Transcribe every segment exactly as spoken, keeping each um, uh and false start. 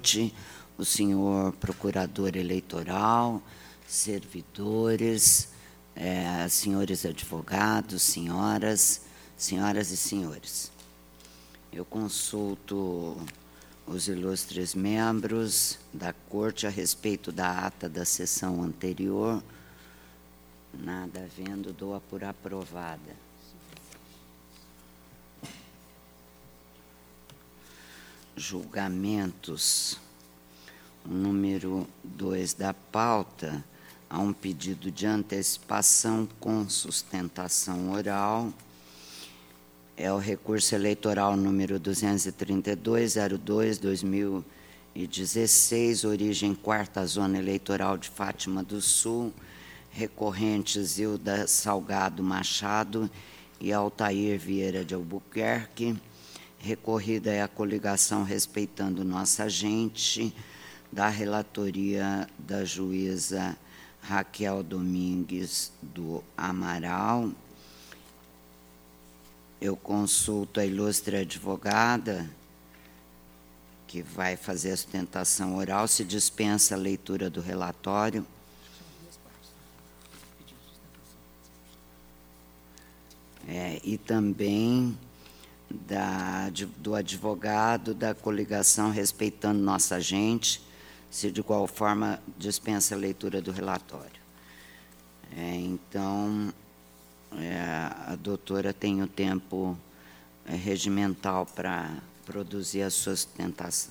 corte, o senhor procurador eleitoral, servidores, é, senhores advogados, senhoras, senhoras e senhores. Eu consulto os ilustres membros da Corte a respeito da ata da sessão anterior. Nada havendo, dou-a por aprovada. Julgamentos. O número dois da pauta, há um pedido de antecipação com sustentação oral. É o recurso eleitoral número duzentos e trinta e dois, zero dois, dois mil e dezesseis, origem quarta Zona Eleitoral de Fátima do Sul, recorrentes Zilda Salgado Machado e Altair Vieira de Albuquerque. Recorrida é a coligação Respeitando Nossa Gente, da relatoria da juíza Raquel Domingues do Amaral. Eu consulto a ilustre advogada, que vai fazer a sustentação oral, se dispensa a leitura do relatório. É, e também da, de, do advogado da coligação Respeitando Nossa Gente, se de igual forma dispensa a leitura do relatório. É, então, é, a doutora tem o tempo é, regimental para produzir a sua sustentação.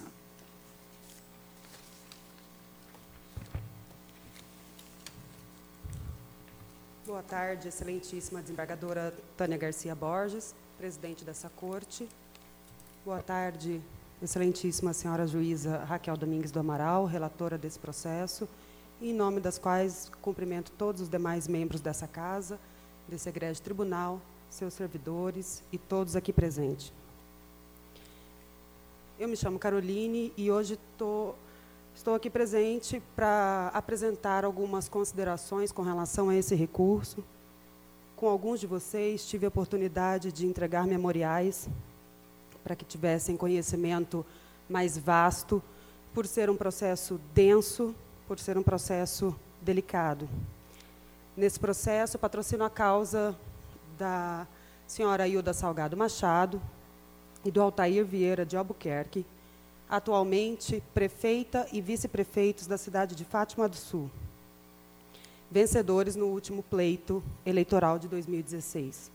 Boa tarde, excelentíssima desembargadora Tânia Garcia Borges, presidente dessa corte. Boa tarde, excelentíssima senhora juíza Raquel Domingues do Amaral, relatora desse processo, em nome das quais cumprimento todos os demais membros dessa casa, desse egrégio tribunal, seus servidores e todos aqui presentes. Eu me chamo Caroline e hoje tô, estou aqui presente para apresentar algumas considerações com relação a esse recurso. Com alguns de vocês, tive a oportunidade de entregar memoriais para que tivessem conhecimento mais vasto, por ser um processo denso, por ser um processo delicado. Nesse processo, patrocino a causa da senhora Hilda Salgado Machado e do Altair Vieira de Albuquerque, atualmente prefeita e vice-prefeitos da cidade de Fátima do Sul, vencedores no último pleito eleitoral de dois mil e dezesseis.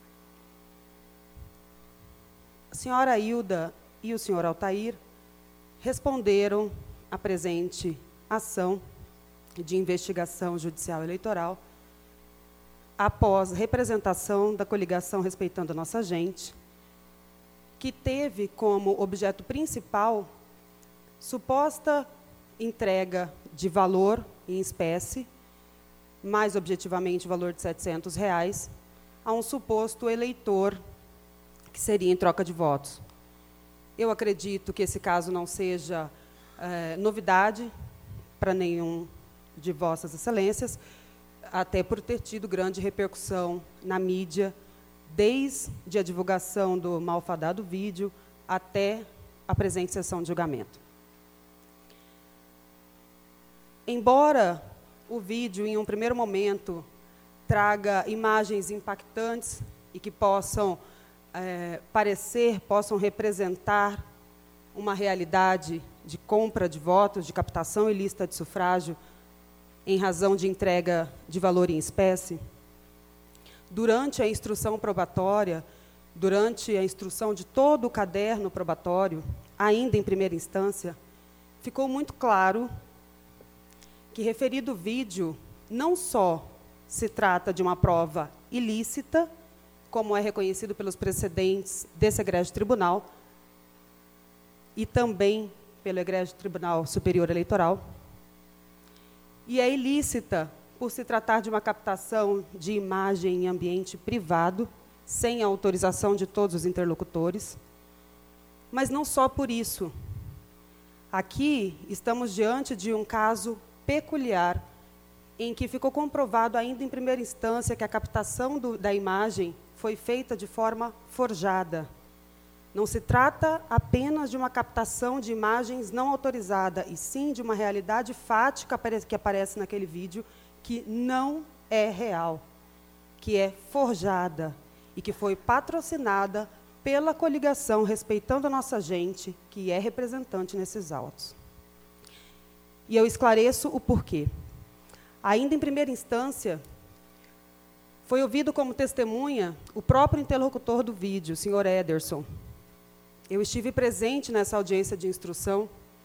A senhora Hilda e o senhor Altair responderam à presente ação de investigação judicial eleitoral após representação da coligação Respeitando a Nossa Gente, que teve como objeto principal suposta entrega de valor em espécie, mais objetivamente o valor de setecentos reais, a um suposto eleitor que seria em troca de votos. Eu acredito que esse caso não seja é, novidade para nenhum de vossas excelências, até por ter tido grande repercussão na mídia, desde a divulgação do malfadado vídeo até a presente sessão de julgamento. Embora o vídeo, em um primeiro momento, traga imagens impactantes e que possam é, parecer, possam representar uma realidade de compra de votos, de captação ilícita de sufrágio, em razão de entrega de valor em espécie, durante a instrução probatória, durante a instrução de todo o caderno probatório, ainda em primeira instância, ficou muito claro que referido vídeo não só se trata de uma prova ilícita, como é reconhecido pelos precedentes desse egrégio tribunal, e também pelo egrégio Tribunal Superior Eleitoral, e é ilícita por se tratar de uma captação de imagem em ambiente privado, sem a autorização de todos os interlocutores. Mas não só por isso. Aqui estamos diante de um caso peculiar, em que ficou comprovado ainda em primeira instância que a captação do, da imagem foi feita de forma forjada. Não se trata apenas de uma captação de imagens não autorizada, e sim de uma realidade fática que aparece naquele vídeo, que não é real, que é forjada e que foi patrocinada pela coligação Respeitando a Nossa Gente, que é representante nesses autos. E eu esclareço o porquê. Ainda em primeira instância, foi ouvido como testemunha o próprio interlocutor do vídeo, o senhor Ederson. Eu estive presente nessa audiência de instrução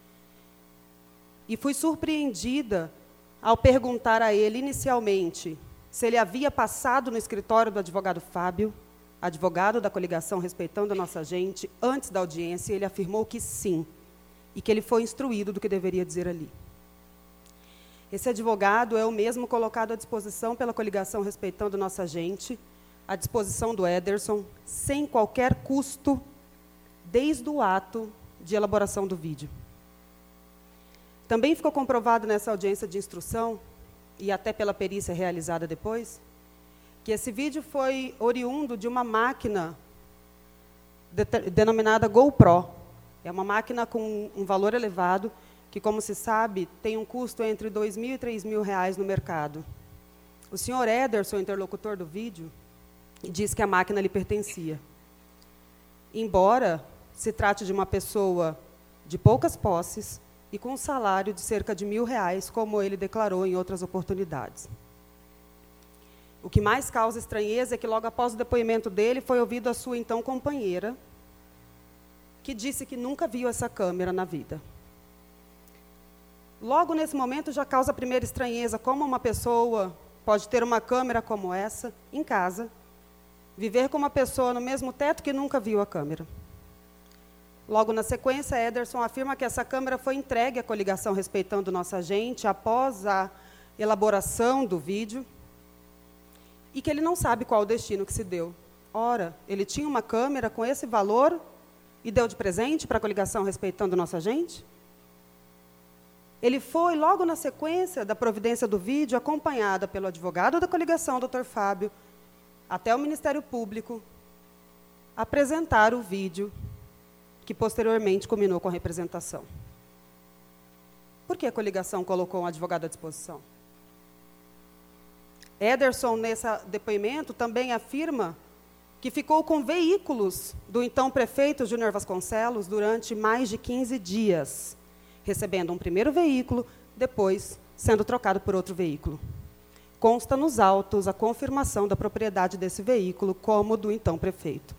e fui surpreendida ao perguntar a ele, inicialmente, se ele havia passado no escritório do advogado Fábio, advogado da coligação Respeitando a Nossa Gente, antes da audiência. Ele afirmou que sim, e que ele foi instruído do que deveria dizer ali. Esse advogado é o mesmo colocado à disposição pela coligação Respeitando a Nossa Gente, à disposição do Ederson, sem qualquer custo, desde o ato de elaboração do vídeo. Também ficou comprovado nessa audiência de instrução, e até pela perícia realizada depois, que esse vídeo foi oriundo de uma máquina de, denominada GoPro. É uma máquina com um valor elevado, que, como se sabe, tem um custo entre dois mil e três mil reais no mercado. O senhor Ederson, interlocutor do vídeo, diz que a máquina lhe pertencia. Embora se trate de uma pessoa de poucas posses e com um salário de cerca de mil reais, como ele declarou em outras oportunidades. O que mais causa estranheza é que, logo após o depoimento dele, foi ouvido a sua então companheira, que disse que nunca viu essa câmera na vida. Logo nesse momento já causa a primeira estranheza, como uma pessoa pode ter uma câmera como essa em casa, viver com uma pessoa no mesmo teto que nunca viu a câmera. Logo na sequência, Ederson afirma que essa câmera foi entregue à coligação Respeitando Nossa Gente após a elaboração do vídeo e que ele não sabe qual o destino que se deu. Ora, ele tinha uma câmera com esse valor e deu de presente para a coligação Respeitando Nossa Gente? Ele foi, logo na sequência da providência do vídeo, acompanhada pelo advogado da coligação, doutor Fábio, até o Ministério Público, apresentar o vídeo que posteriormente culminou com a representação. Por que a coligação colocou um advogado à disposição? Ederson, nesse depoimento, também afirma que ficou com veículos do então prefeito Júnior Vasconcelos durante mais de quinze dias, recebendo um primeiro veículo, depois sendo trocado por outro veículo. Consta nos autos a confirmação da propriedade desse veículo como do então prefeito,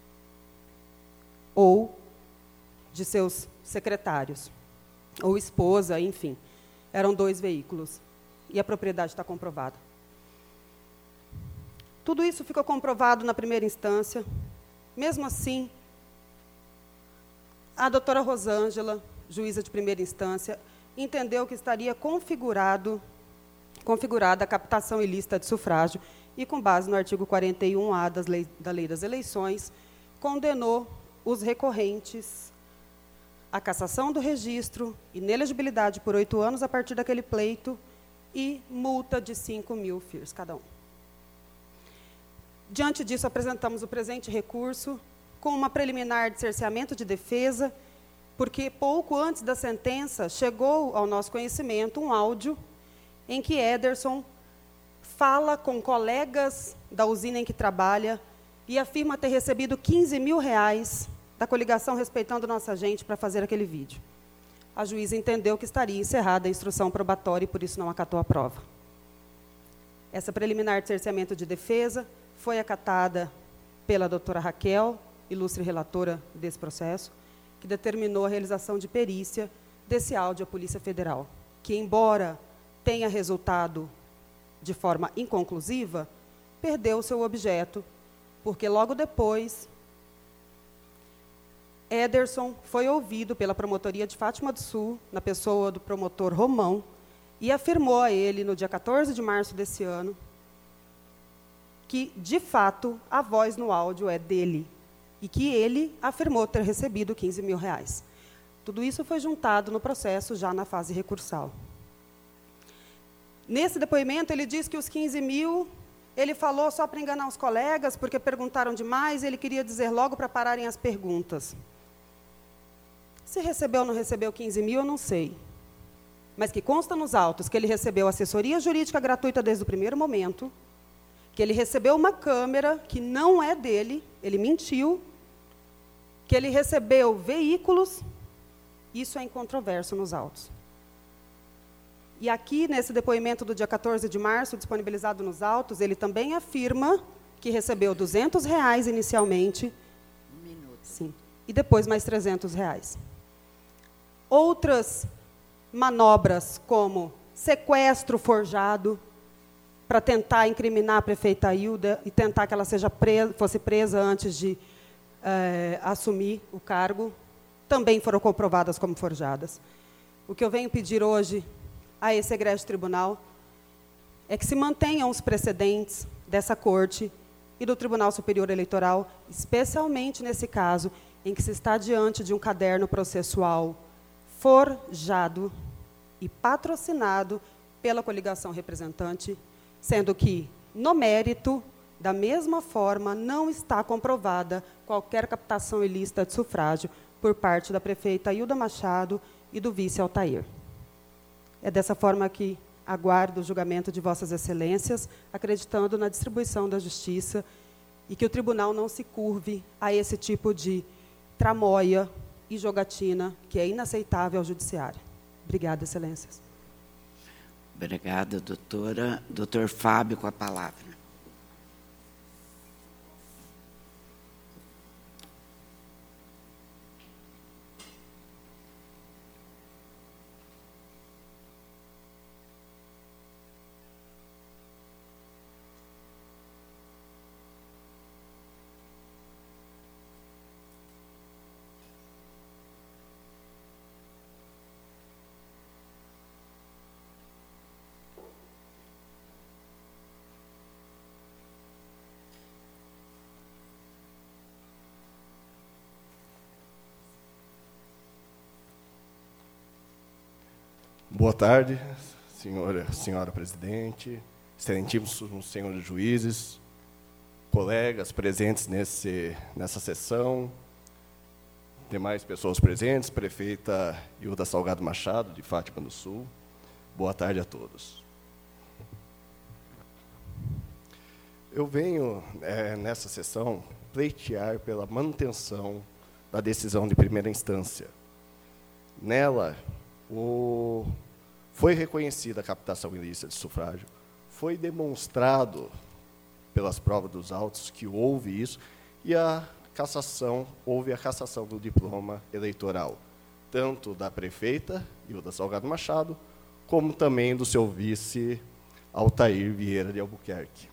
ou de seus secretários, ou esposa, enfim. Eram dois veículos, e a propriedade está comprovada. Tudo isso ficou comprovado na primeira instância. Mesmo assim, a doutora Rosângela, juíza de primeira instância, entendeu que estaria configurado, configurada a captação ilícita de sufrágio e, com base no artigo quarenta e um A das lei, da Lei das Eleições, condenou os recorrentes à cassação do registro, inelegibilidade por oito anos a partir daquele pleito e multa de cinco mil F I Rs cada um. Diante disso, apresentamos o presente recurso com uma preliminar de cerceamento de defesa, porque pouco antes da sentença chegou ao nosso conhecimento um áudio em que Ederson fala com colegas da usina em que trabalha e afirma ter recebido quinze mil reais da coligação Respeitando Nossa Gente para fazer aquele vídeo. A juíza entendeu que estaria encerrada a instrução probatória e, por isso, não acatou a prova. Essa preliminar de cerceamento de defesa foi acatada pela doutora Raquel, ilustre relatora desse processo, que determinou a realização de perícia desse áudio à Polícia Federal, que, embora tenha resultado de forma inconclusiva, perdeu seu objeto, porque logo depois Ederson foi ouvido pela promotoria de Fátima do Sul, na pessoa do promotor Romão, e afirmou a ele, no dia quatorze de março desse ano, que, de fato, a voz no áudio é dele, e que ele afirmou ter recebido quinze mil reais. Tudo isso foi juntado no processo, já na fase recursal. Nesse depoimento, ele diz que os quinze mil Ele falou só para enganar os colegas, porque perguntaram demais, ele queria dizer logo para pararem as perguntas. Se recebeu ou não recebeu quinze mil, eu não sei. Mas que consta nos autos que ele recebeu assessoria jurídica gratuita desde o primeiro momento, que ele recebeu uma câmera que não é dele, ele mentiu, que ele recebeu veículos, isso é incontroverso nos autos. E aqui, nesse depoimento do dia quatorze de março, disponibilizado nos autos, ele também afirma que recebeu duzentos reais inicialmente. Um minuto. Sim. E depois mais trezentos reais. Outras manobras, como sequestro forjado, para tentar incriminar a prefeita Hilda e tentar que ela seja presa, fosse presa antes de eh, assumir o cargo, também foram comprovadas como forjadas. O que eu venho pedir hoje a esse egrégio tribunal é que se mantenham os precedentes dessa Corte e do Tribunal Superior Eleitoral, especialmente nesse caso, em que se está diante de um caderno processual forjado e patrocinado pela coligação representante, sendo que, no mérito, da mesma forma, não está comprovada qualquer captação ilícita de sufrágio por parte da prefeita Hilda Machado e do vice Altair. É dessa forma que aguardo o julgamento de Vossas Excelências, acreditando na distribuição da justiça e que o tribunal não se curve a esse tipo de tramóia e jogatina que é inaceitável ao judiciário. Obrigada, Excelências. Obrigada, doutora. Doutor Fábio, com a palavra. Boa tarde, senhora, senhora presidente, excelentíssimos senhores juízes, colegas presentes nesse, nessa sessão, demais pessoas presentes, prefeita Hilda Salgado Machado, de Fátima do Sul. Boa tarde a todos. Eu venho, é, nessa sessão, pleitear pela manutenção da decisão de primeira instância. Nela, o... foi reconhecida a captação ilícita de sufrágio, foi demonstrado pelas provas dos autos que houve isso, e a cassação, houve a cassação do diploma eleitoral, tanto da prefeita Hilda Salgado Machado, como também do seu vice Altair Vieira de Albuquerque.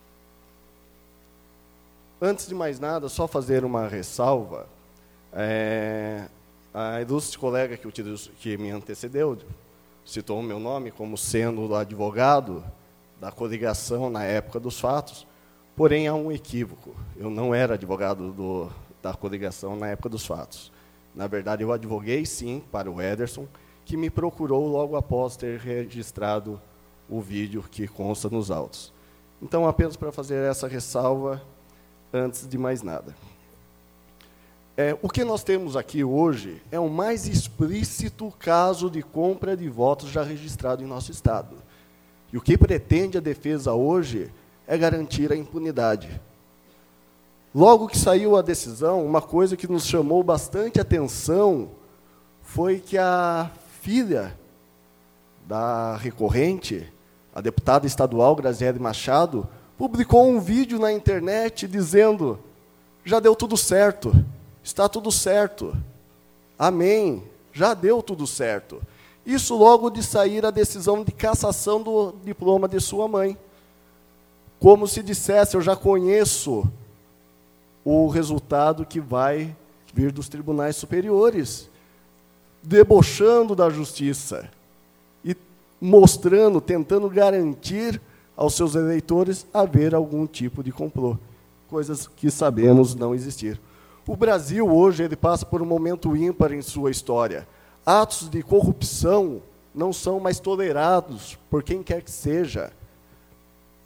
Antes de mais nada, só fazer uma ressalva. É, a ilustre colega que, que me antecedeu citou o meu nome como sendo o advogado da coligação na época dos fatos, porém há um equívoco. Eu não era advogado do, da coligação na época dos fatos. Na verdade, eu advoguei, sim, para o Ederson, que me procurou logo após ter registrado o vídeo que consta nos autos. Então, apenas para fazer essa ressalva, antes de mais nada. É, o que nós temos aqui hoje é o mais explícito caso de compra de votos já registrado em nosso Estado. E o que pretende a defesa hoje é garantir a impunidade. Logo que saiu a decisão, uma coisa que nos chamou bastante atenção foi que a filha da recorrente, a deputada estadual Graziele Machado, publicou um vídeo na internet dizendo: já deu tudo certo. Está tudo certo. Amém. Já deu tudo certo. Isso logo de sair a decisão de cassação do diploma de sua mãe. Como se dissesse, eu já conheço o resultado que vai vir dos tribunais superiores, debochando da justiça e mostrando, tentando garantir aos seus eleitores haver algum tipo de complô, coisas que sabemos não existir. O Brasil, hoje, ele passa por um momento ímpar em sua história. Atos de corrupção não são mais tolerados por quem quer que seja.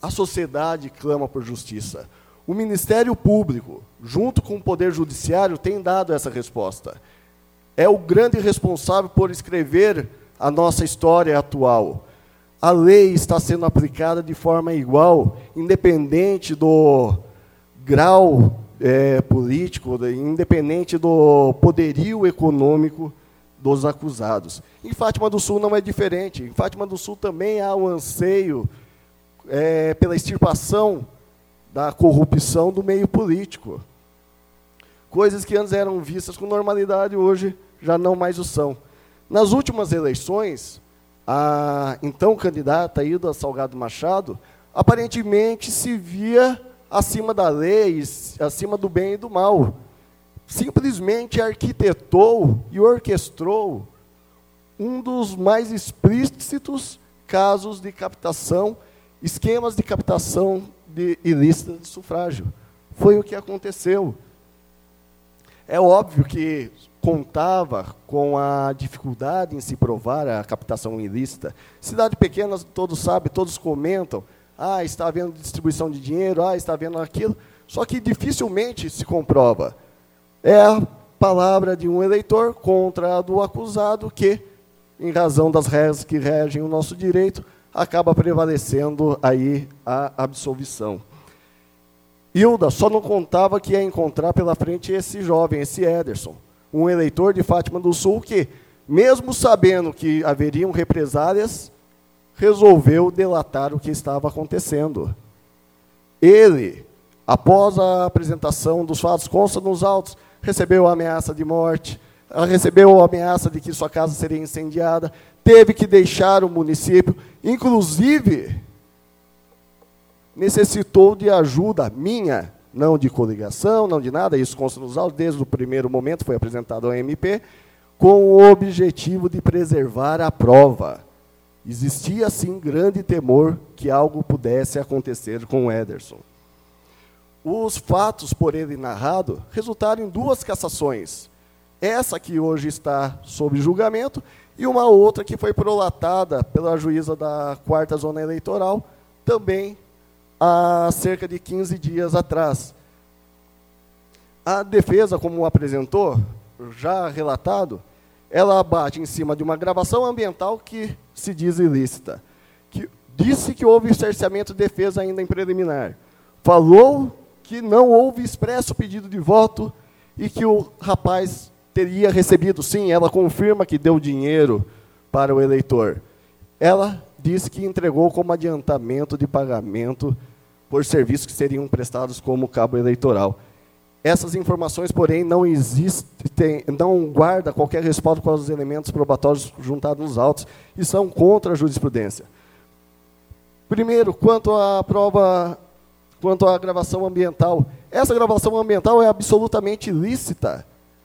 a sociedade clama por justiça. O Ministério Público, junto com o Poder Judiciário, tem dado essa resposta. É o grande responsável por escrever a nossa história atual. A lei está sendo aplicada de forma igual, independente do grau é, político, independente do poderio econômico dos acusados. Em Fátima do Sul não é diferente. Em Fátima do Sul também há o anseio é, pela extirpação da corrupção do meio político. Coisas que antes eram vistas com normalidade, hoje já não mais o são. Nas últimas eleições, a então candidata Hilda Salgado Machado, aparentemente se via acima da lei, acima do bem e do mal. Simplesmente arquitetou e orquestrou um dos mais explícitos casos de captação, esquemas de captação de ilícita de sufrágio. Foi o que aconteceu. É óbvio que contava com a dificuldade em se provar a captação ilícita. Cidade pequena, todos sabem, todos comentam, ah, está havendo distribuição de dinheiro, ah, está havendo aquilo, só que dificilmente se comprova. É a palavra de um eleitor contra a do acusado que, em razão das regras que regem o nosso direito, acaba prevalecendo aí a absolvição. Hilda só não contava que ia encontrar pela frente esse jovem, esse Ederson, um eleitor de Fátima do Sul que, mesmo sabendo que haveriam represálias, resolveu delatar o que estava acontecendo. Ele, após a apresentação dos fatos, consta nos autos, recebeu a ameaça de morte, recebeu a ameaça de que sua casa seria incendiada, teve que deixar o município, inclusive necessitou de ajuda minha, não de coligação, não de nada, isso consta nos autos, desde o primeiro momento foi apresentado ao M P, com o objetivo de preservar a prova. Existia, sim, grande temor que algo pudesse acontecer com o Ederson. Os fatos por ele narrado resultaram em duas cassações. Essa que hoje está sob julgamento e uma outra que foi prolatada pela juíza da quarta Zona Eleitoral, também há cerca de quinze dias atrás. A defesa, como apresentou, já relatado, ela bate em cima de uma gravação ambiental que se diz ilícita, que disse que houve cerceamento de defesa ainda em preliminar. Falou que não houve expresso pedido de voto e que o rapaz teria recebido, sim, ela confirma que deu dinheiro para o eleitor. Ela disse que entregou como adiantamento de pagamento por serviços que seriam prestados como cabo eleitoral. Essas informações, porém, não existem, não guardam qualquer respaldo para os elementos probatórios juntados nos autos e são contra a jurisprudência. Primeiro, quanto à prova, quanto à gravação ambiental. Essa gravação ambiental é absolutamente ilícita.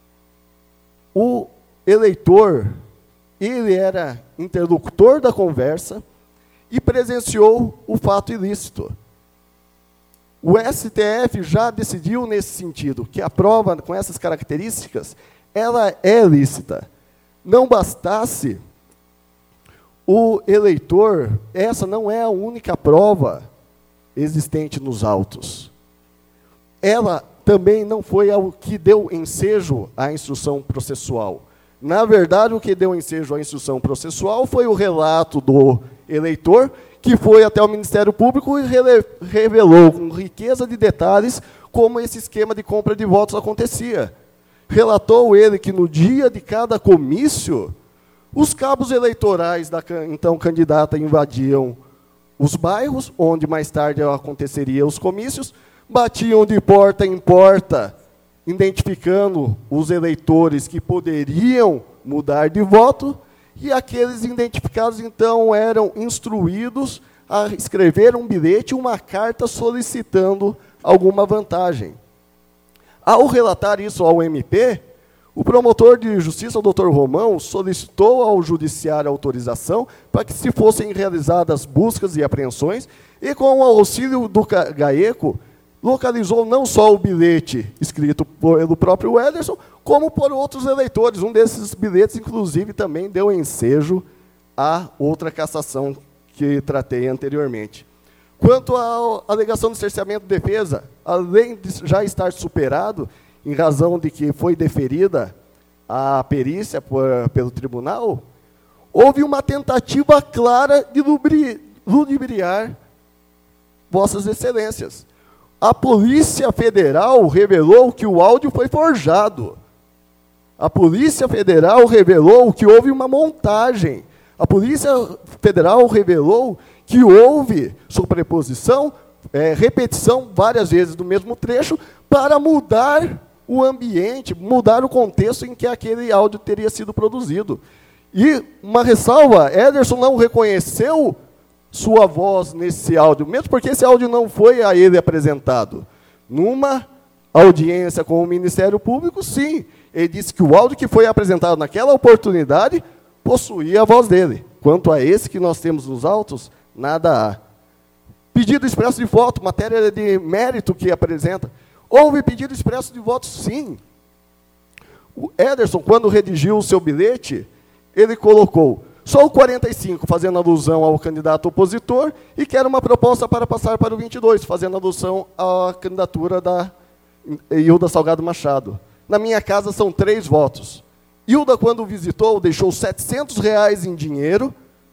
O eleitor, ele era interlocutor da conversa e presenciou o fato ilícito. O S T F já decidiu nesse sentido, que a prova com essas características, ela é lícita. Não bastasse o eleitor, essa não é a única prova existente nos autos. Ela também não foi o que deu ensejo à instrução processual. Na verdade, o que deu ensejo à instrução processual foi o relato do eleitor, que foi até o Ministério Público e revelou com riqueza de detalhes como esse esquema de compra de votos acontecia. Relatou ele que no dia de cada comício, os cabos eleitorais da então candidata invadiam os bairros, onde mais tarde aconteceriam os comícios, batiam de porta em porta, identificando os eleitores que poderiam mudar de voto, e aqueles identificados, então, eram instruídos a escrever um bilhete, uma carta solicitando alguma vantagem. Ao relatar isso ao M P, o promotor de justiça, o doutor Romão, solicitou ao judiciário autorização para que se fossem realizadas buscas e apreensões, e com o auxílio do GAECO, localizou não só o bilhete escrito pelo próprio Ederson, como por outros eleitores. Um desses bilhetes, inclusive, também deu ensejo a outra cassação que tratei anteriormente. Quanto à alegação de cerceamento de defesa, além de já estar superado, em razão de que foi deferida a perícia por, pelo tribunal, houve uma tentativa clara de ludibriar Vossas Excelências. A Polícia Federal revelou que o áudio foi forjado. A Polícia Federal revelou que houve uma montagem. A Polícia Federal revelou que houve sobreposição, é, repetição várias vezes do mesmo trecho para mudar o ambiente, mudar o contexto em que aquele áudio teria sido produzido. E uma ressalva, Ederson não reconheceu sua voz nesse áudio, mesmo porque esse áudio não foi a ele apresentado. Numa audiência com o Ministério Público, sim, ele disse que o áudio que foi apresentado naquela oportunidade possuía a voz dele. Quanto a esse que nós temos nos autos, nada há. Pedido expresso de voto, matéria de mérito que apresenta. Houve pedido expresso de voto, sim. O Ederson, quando redigiu o seu bilhete, ele colocou só o quarenta e cinco, fazendo alusão ao candidato opositor, e quer uma proposta para passar para o vinte e dois, fazendo alusão à candidatura da Hilda Salgado Machado. Na minha casa são três votos. Hilda, quando visitou, deixou setecentos reais em dinheiro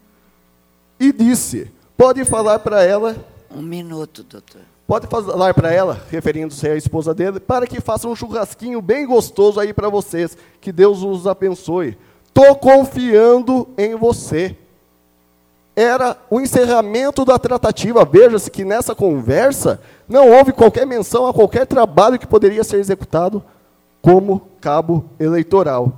e disse, pode falar para ela... Um minuto, doutor. Pode falar para ela, referindo-se à esposa dele, para que faça um churrasquinho bem gostoso aí para vocês. Que Deus os abençoe. Estou confiando em você. Era o encerramento da tratativa. Veja-se que nessa conversa não houve qualquer menção a qualquer trabalho que poderia ser executado como cabo eleitoral.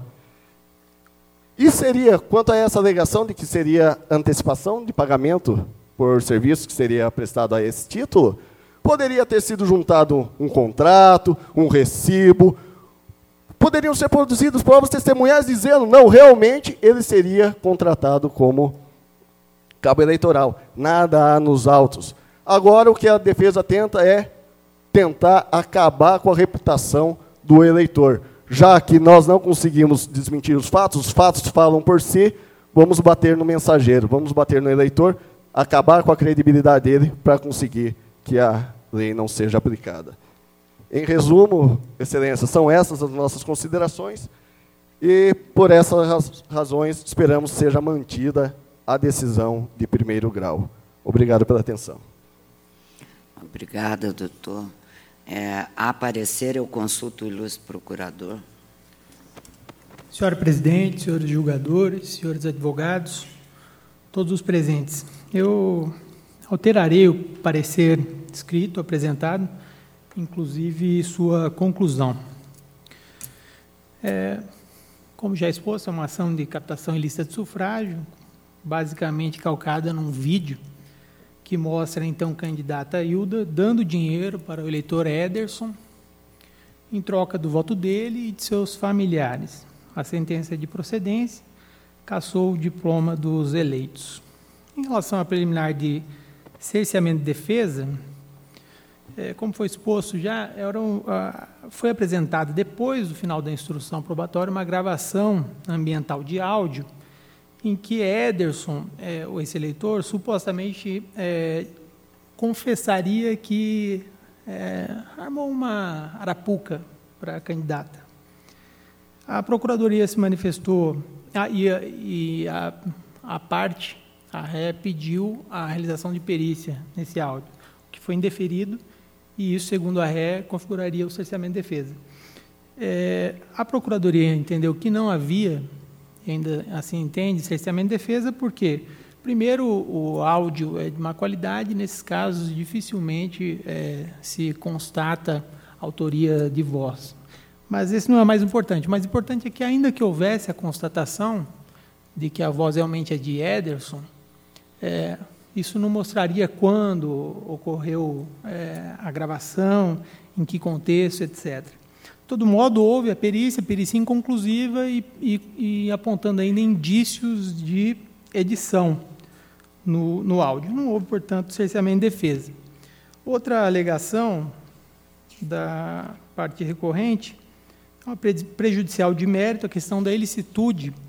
E seria, quanto a essa alegação de que seria antecipação de pagamento por serviço que seria prestado a esse título, poderia ter sido juntado um contrato, um recibo, poderiam ser produzidas provas testemunhais dizendo, não, realmente ele seria contratado como cabo eleitoral. Nada há nos autos. Agora, o que a defesa tenta é tentar acabar com a reputação do eleitor. Já que nós não conseguimos desmentir os fatos, os fatos falam por si, vamos bater no mensageiro, vamos bater no eleitor, acabar com a credibilidade dele para conseguir que a lei não seja aplicada. Em resumo, Excelência, são essas as nossas considerações e, por essas razões, esperamos que seja mantida a decisão de primeiro grau. Obrigado pela atenção. Obrigada, doutor. É, a parecer, eu consulto o ilustre procurador. Senhora presidente, senhores julgadores, senhores advogados, todos os presentes, eu alterarei o parecer escrito, apresentado, inclusive sua conclusão. É, como já exposto, é uma ação de captação ilícita de sufrágio, basicamente calcada num vídeo que mostra, então, a candidata Hilda dando dinheiro para o eleitor Ederson em troca do voto dele e de seus familiares. A sentença de procedência cassou o diploma dos eleitos. Em relação à preliminar de cerceamento de defesa, é, como foi exposto já, era um, a, foi apresentada, depois do final da instrução probatória, uma gravação ambiental de áudio em que Ederson, é, esse eleitor, supostamente é, confessaria que é, armou uma arapuca para a candidata. A Procuradoria se manifestou, ah, e, a, e a, a parte, a ré, pediu a realização de perícia nesse áudio, que foi indeferido, e isso, segundo a ré, configuraria o cerceamento de defesa. É, a Procuradoria entendeu que não havia, ainda assim entende, cerceamento de defesa, porque, primeiro, o áudio é de má qualidade, nesses casos, dificilmente é, se constata autoria de voz. Mas esse não é mais importante. O mais importante é que, ainda que houvesse a constatação de que a voz realmente é de Ederson, é, isso não mostraria quando ocorreu é, a gravação, em que contexto, etcétera. De todo modo, houve a perícia, perícia inconclusiva e, e, e apontando ainda indícios de edição no, no áudio. Não houve, portanto, cerceamento de defesa. Outra alegação da parte recorrente é uma prejudicial de mérito, a questão da ilicitude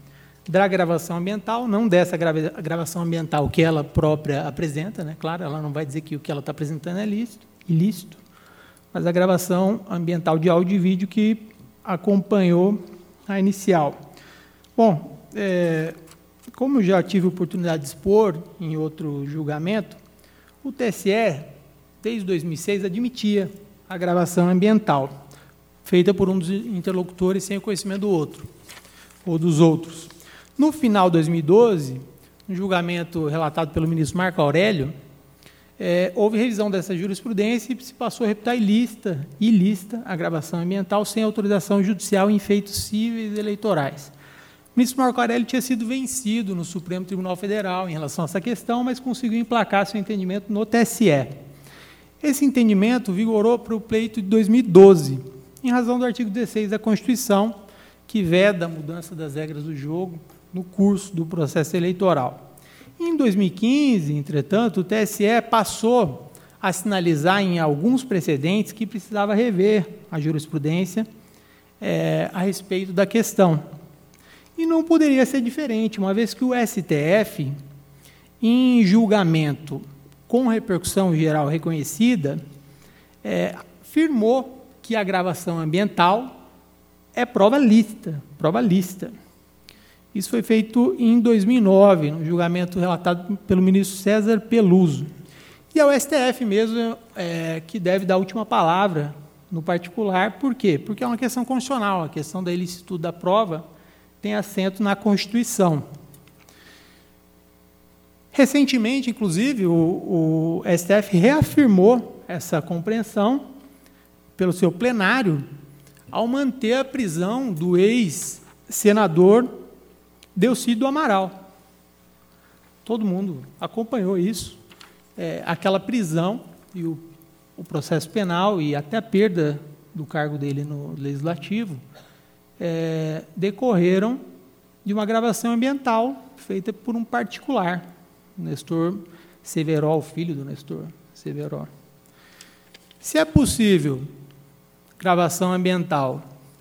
da gravação ambiental, não dessa grava, gravação ambiental que ela própria apresenta, né? Claro, ela não vai dizer que o que ela está apresentando é ilícito, ilícito, mas a gravação ambiental de áudio e vídeo que acompanhou a inicial. Bom, é, como eu já tive a oportunidade de expor em outro julgamento, o T S E, desde dois mil e seis, admitia a gravação ambiental, feita por um dos interlocutores sem o conhecimento do outro, ou dos outros. No final de dois mil e doze, um julgamento relatado pelo ministro Marco Aurélio, é, houve revisão dessa jurisprudência e se passou a reputar ilícita, ilícita a gravação ambiental sem autorização judicial em feitos cíveis eleitorais. O ministro Marco Aurélio tinha sido vencido no Supremo Tribunal Federal em relação a essa questão, mas conseguiu emplacar seu entendimento no T S E. Esse entendimento vigorou para o pleito de dois mil e doze, em razão do artigo dezesseis da Constituição, que veda a mudança das regras do jogo no curso do processo eleitoral. Em dois mil e quinze, entretanto, o T S E passou a sinalizar em alguns precedentes que precisava rever a jurisprudência é, a respeito da questão. E não poderia ser diferente, uma vez que o S T F, em julgamento com repercussão geral reconhecida, é, afirmou que a gravação ambiental é prova lícita, prova lícita. Isso foi feito em dois mil e nove, no julgamento relatado pelo ministro César Peluso. E é o S T F mesmo é, que deve dar a última palavra no particular. Por quê? Porque é uma questão constitucional, a questão da ilicitude da prova tem assento na Constituição. Recentemente, inclusive, o, o S T F reafirmou essa compreensão pelo seu plenário ao manter a prisão do ex-senador Delcídio Amaral. Todo mundo acompanhou isso, é, aquela prisão e o, o processo penal e até a perda do cargo dele no Legislativo é, decorreram de uma gravação ambiental feita por um particular, Nestor Severo, filho do Nestor Severo. Se é possível gravação ambiental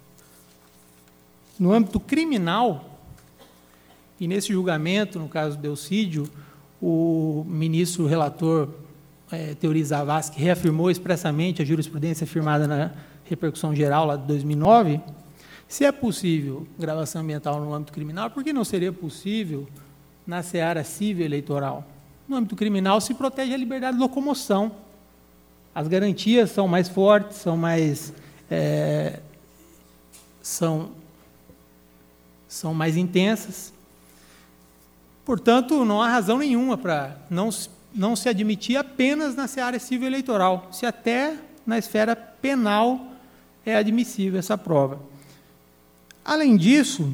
no âmbito criminal, e nesse julgamento, no caso do Delcídio, o ministro relator é, Teori Zavascki reafirmou expressamente a jurisprudência firmada na repercussão geral lá de dois mil e nove, se é possível gravação ambiental no âmbito criminal, por que não seria possível na seara civil eleitoral? No âmbito criminal se protege a liberdade de locomoção. As garantias são mais fortes, são mais, é, são, são mais intensas. Portanto, não há razão nenhuma para não, não se admitir apenas na seara civil eleitoral, se até na esfera penal é admissível essa prova. Além disso,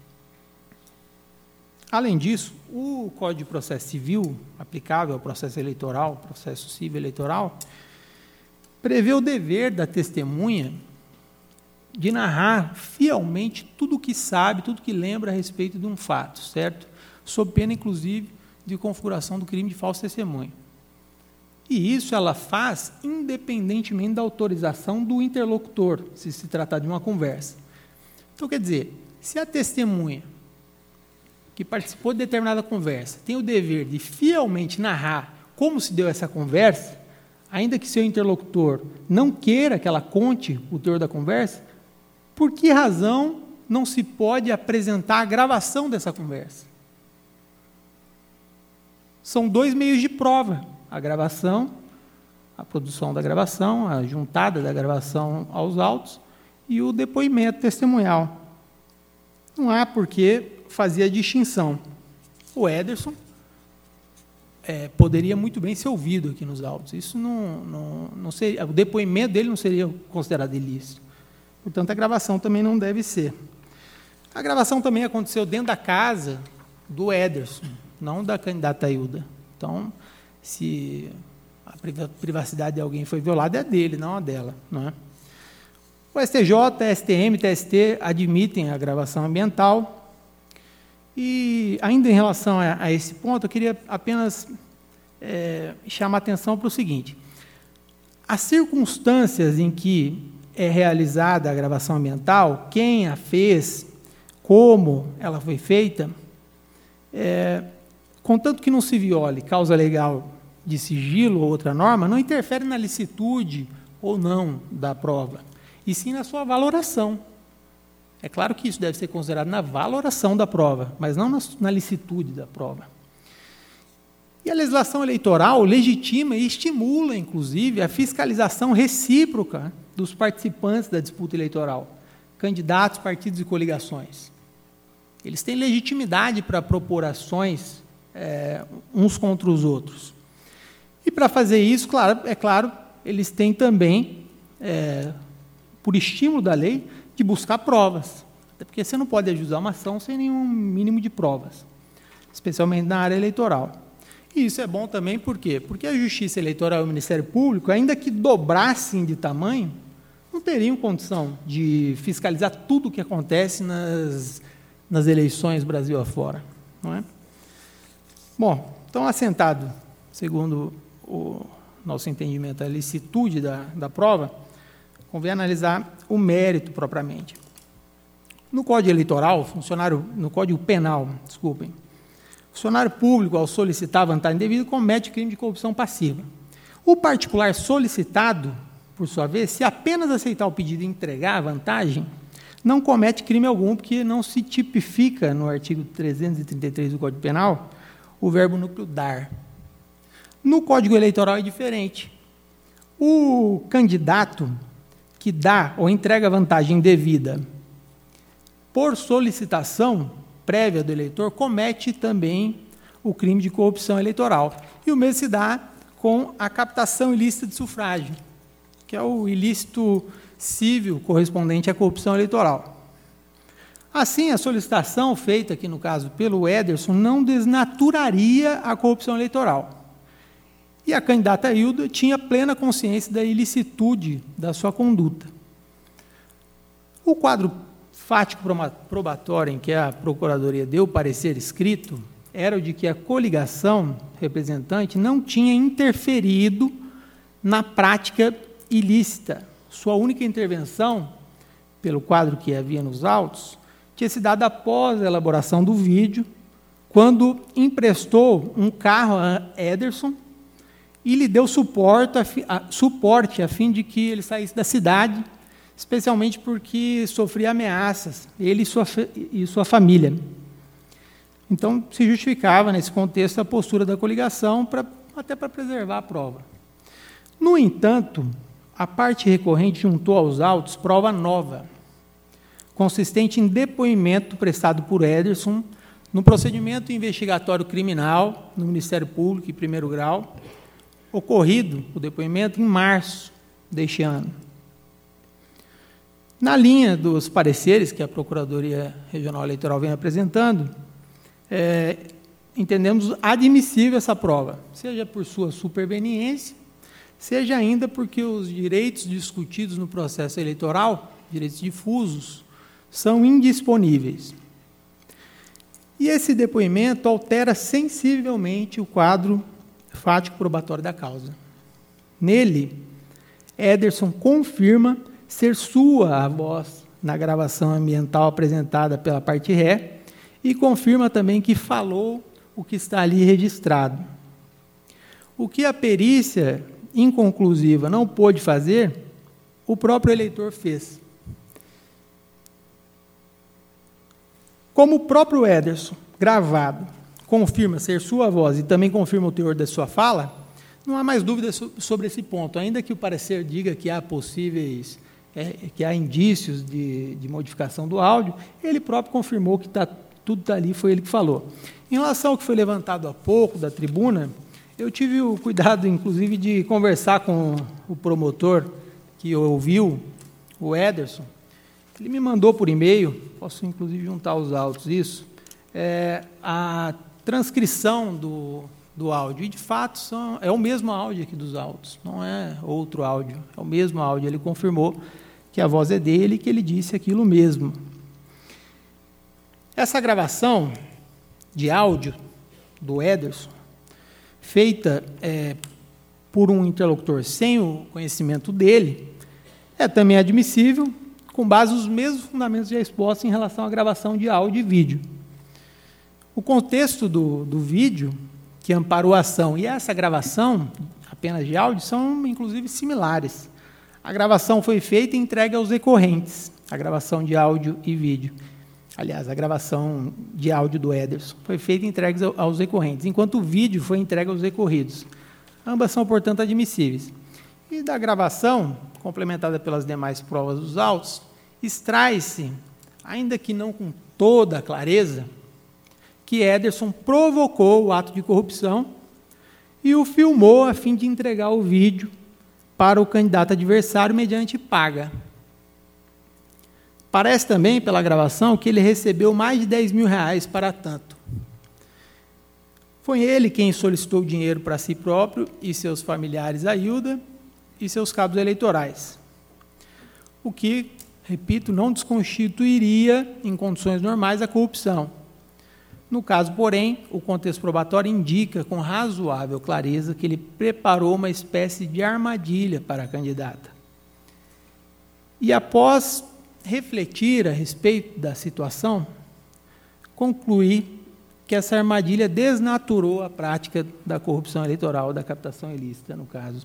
além disso, o Código de Processo Civil, aplicável ao processo eleitoral, processo civil eleitoral, prevê o dever da testemunha de narrar fielmente tudo o que sabe, tudo que lembra a respeito de um fato, certo? Sob pena, inclusive, de configuração do crime de falso testemunho. E isso ela faz independentemente da autorização do interlocutor, se se tratar de uma conversa. Então, quer dizer, se a testemunha que participou de determinada conversa tem o dever de fielmente narrar como se deu essa conversa, ainda que seu interlocutor não queira que ela conte o teor da conversa, por que razão não se pode apresentar a gravação dessa conversa? São dois meios de prova, a gravação, a produção da gravação, a juntada da gravação aos autos e o depoimento testemunhal. Não há por que fazer a distinção. O Ederson é, poderia muito bem ser ouvido aqui nos autos. Isso não, não, não seria, o depoimento dele não seria considerado ilícito. Portanto, a gravação também não deve ser. A gravação também aconteceu dentro da casa do Ederson, não da candidata Hilda. Então, se a privacidade de alguém foi violada, é dele, não a dela. Não é? O S T J, S T M, T S T admitem a gravação ambiental. E, ainda em relação a, a esse ponto, eu queria apenas é, chamar a atenção para o seguinte. As circunstâncias em que é realizada a gravação ambiental, quem a fez, como ela foi feita, É, contanto que não se viole causa legal de sigilo ou outra norma, não interfere na licitude ou não da prova, e sim na sua valoração. É claro que isso deve ser considerado na valoração da prova, mas não na, na licitude da prova. E a legislação eleitoral legitima e estimula, inclusive, a fiscalização recíproca dos participantes da disputa eleitoral, candidatos, partidos e coligações. Eles têm legitimidade para propor ações é, uns contra os outros. E, para fazer isso, claro, é claro, eles têm também, é, por estímulo da lei, de buscar provas. Até porque você não pode ajuizar uma ação sem nenhum mínimo de provas, especialmente na área eleitoral. E isso é bom também, por quê? Porque a Justiça Eleitoral e o Ministério Público, ainda que dobrassem de tamanho, não teriam condição de fiscalizar tudo o que acontece nas, nas eleições Brasil afora. Não é? Bom, então, assentado, segundo o nosso entendimento, a licitude da, da prova, convém analisar o mérito propriamente. No Código Eleitoral, funcionário, no Código Penal, desculpem, funcionário público, ao solicitar vantagem indevida, comete crime de corrupção passiva. O particular solicitado, por sua vez, se apenas aceitar o pedido e entregar a vantagem, não comete crime algum, porque não se tipifica no artigo trezentos e trinta e três do Código Penal o verbo núcleo dar. No Código Eleitoral é diferente. O candidato que dá ou entrega vantagem indevida por solicitação prévia do eleitor comete também o crime de corrupção eleitoral. E o mesmo se dá com a captação ilícita de sufrágio, que é o ilícito civil correspondente à corrupção eleitoral. Assim, a solicitação feita aqui, no caso, pelo Ederson, não desnaturaria a corrupção eleitoral. E a candidata Hilda tinha plena consciência da ilicitude da sua conduta. O quadro fático probatório em que a Procuradoria deu parecer escrito era o de que a coligação representante não tinha interferido na prática ilícita. Sua única intervenção, pelo quadro que havia nos autos, tinha se dado após a elaboração do vídeo, quando emprestou um carro a Ederson e lhe deu suporte a, a, suporte a fim de que ele saísse da cidade, especialmente porque sofria ameaças, ele e sua, e sua família. Então, se justificava, nesse contexto, a postura da coligação, pra, até para preservar a prova. No entanto, a parte recorrente juntou aos autos prova nova, consistente em depoimento prestado por Ederson no procedimento investigatório criminal no Ministério Público, em primeiro grau, ocorrido o depoimento em março deste ano. Na linha dos pareceres que a Procuradoria Regional Eleitoral vem apresentando, é, entendemos admissível essa prova, seja por sua superveniência, seja ainda porque os direitos discutidos no processo eleitoral, direitos difusos, são indisponíveis. E esse depoimento altera sensivelmente o quadro fático probatório da causa. Nele, Ederson confirma ser sua a voz na gravação ambiental apresentada pela parte ré e confirma também que falou o que está ali registrado. O que a perícia inconclusiva não pôde fazer, o próprio eleitor fez. Como o próprio Ederson, gravado, confirma ser sua voz e também confirma o teor da sua fala, não há mais dúvida sobre esse ponto, ainda que o parecer diga que há possíveis, é, que há indícios de, de modificação do áudio, ele próprio confirmou que tá, tudo está ali, foi ele que falou. Em relação ao que foi levantado há pouco da tribuna, eu tive o cuidado, inclusive, de conversar com o promotor que ouviu o Ederson. Ele me mandou por e-mail, posso inclusive juntar os autos, isso, é, a transcrição do, do áudio. E, de fato, são, é o mesmo áudio aqui dos autos, não é outro áudio, é o mesmo áudio. Ele confirmou que a voz é dele e que ele disse aquilo mesmo. Essa gravação de áudio do Ederson, feita é, por um interlocutor sem o conhecimento dele, é também admissível, com base nos mesmos fundamentos já expostos em relação à gravação de áudio e vídeo. O contexto do, do vídeo que amparou a ação e essa gravação, apenas de áudio, são, inclusive, similares. A gravação foi feita e entregue aos recorrentes, a gravação de áudio e vídeo. Aliás, a gravação de áudio do Ederson foi feita e entregue aos recorrentes, enquanto o vídeo foi entregue aos recorridos. Ambas são, portanto, admissíveis. E da gravação, complementada pelas demais provas dos autos, extrai-se, ainda que não com toda a clareza, que Ederson provocou o ato de corrupção e o filmou a fim de entregar o vídeo para o candidato adversário mediante paga. Parece também, pela gravação, que ele recebeu mais de dez mil reais para tanto. Foi ele quem solicitou o dinheiro para si próprio e seus familiares a Hilda e seus cabos eleitorais. O que, repito, não desconstituiria, em condições normais, a corrupção. No caso, porém, o contexto probatório indica com razoável clareza que ele preparou uma espécie de armadilha para a candidata. E após refletir a respeito da situação, concluí que essa armadilha desnaturou a prática da corrupção eleitoral, da captação ilícita, no caso.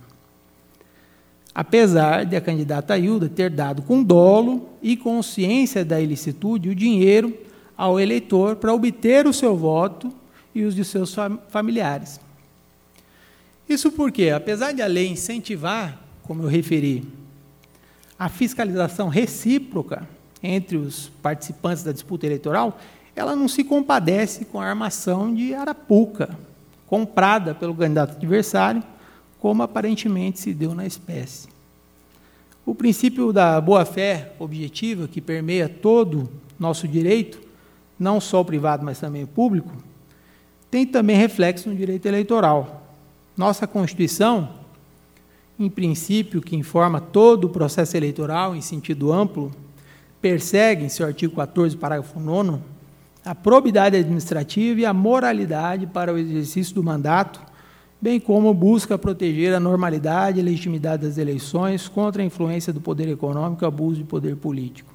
Apesar de a candidata Hilda ter dado com dolo e consciência da ilicitude o dinheiro ao eleitor para obter o seu voto e os de seus familiares. Isso porque, apesar de a lei incentivar, como eu referi, a fiscalização recíproca entre os participantes da disputa eleitoral, ela não se compadece com a armação de arapuca, comprada pelo candidato adversário, como aparentemente se deu na espécie. O princípio da boa-fé objetiva, que permeia todo nosso direito, não só o privado, mas também o público, tem também reflexo no direito eleitoral. Nossa Constituição, em princípio, que informa todo o processo eleitoral em sentido amplo, persegue, em seu artigo quatorze, parágrafo nono, a probidade administrativa e a moralidade para o exercício do mandato, bem como busca proteger a normalidade e legitimidade das eleições contra a influência do poder econômico e abuso de poder político.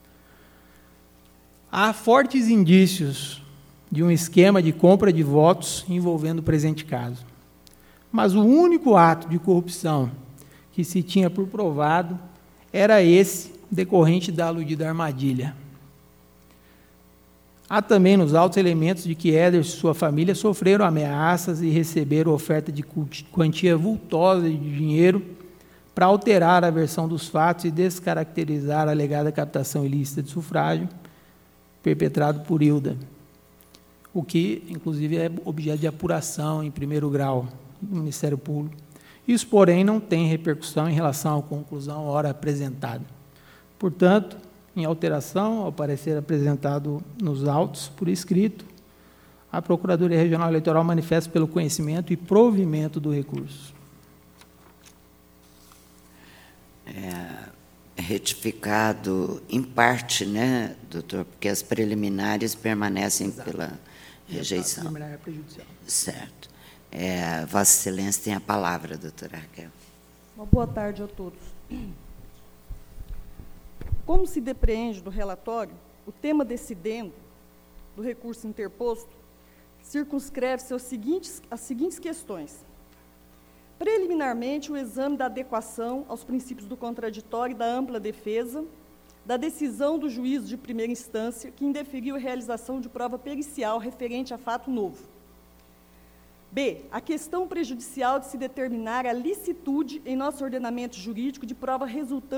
Há fortes indícios de um esquema de compra de votos envolvendo o presente caso. Mas o único ato de corrupção que se tinha por provado era esse, decorrente da aludida armadilha. Há também nos autos elementos de que Ederson e sua família sofreram ameaças e receberam oferta de quantia vultosa de dinheiro para alterar a versão dos fatos e descaracterizar a alegada captação ilícita de sufrágio perpetrado por Hilda, o que, inclusive, é objeto de apuração em primeiro grau do Ministério Público. Isso, porém, não tem repercussão em relação à conclusão ora apresentada. Portanto, em alteração ao parecer apresentado nos autos por escrito, a Procuradoria Regional Eleitoral manifesta pelo conhecimento e provimento do recurso. É, retificado em parte, né, doutor, porque as preliminares permanecem Exato. Pela rejeição. A preliminar é prejudicial. Certo. É, Vossa Excelência tem a palavra, doutora Raquel. Uma boa tarde a todos. Como se depreende do relatório, o tema decidendo do recurso interposto circunscreve-se aos seguintes, às seguintes questões. Preliminarmente, o exame da adequação aos princípios do contraditório e da ampla defesa, da decisão do juízo de primeira instância, que indeferiu a realização de prova pericial referente a fato novo. B. A questão prejudicial de se determinar a licitude em nosso ordenamento jurídico de prova resultante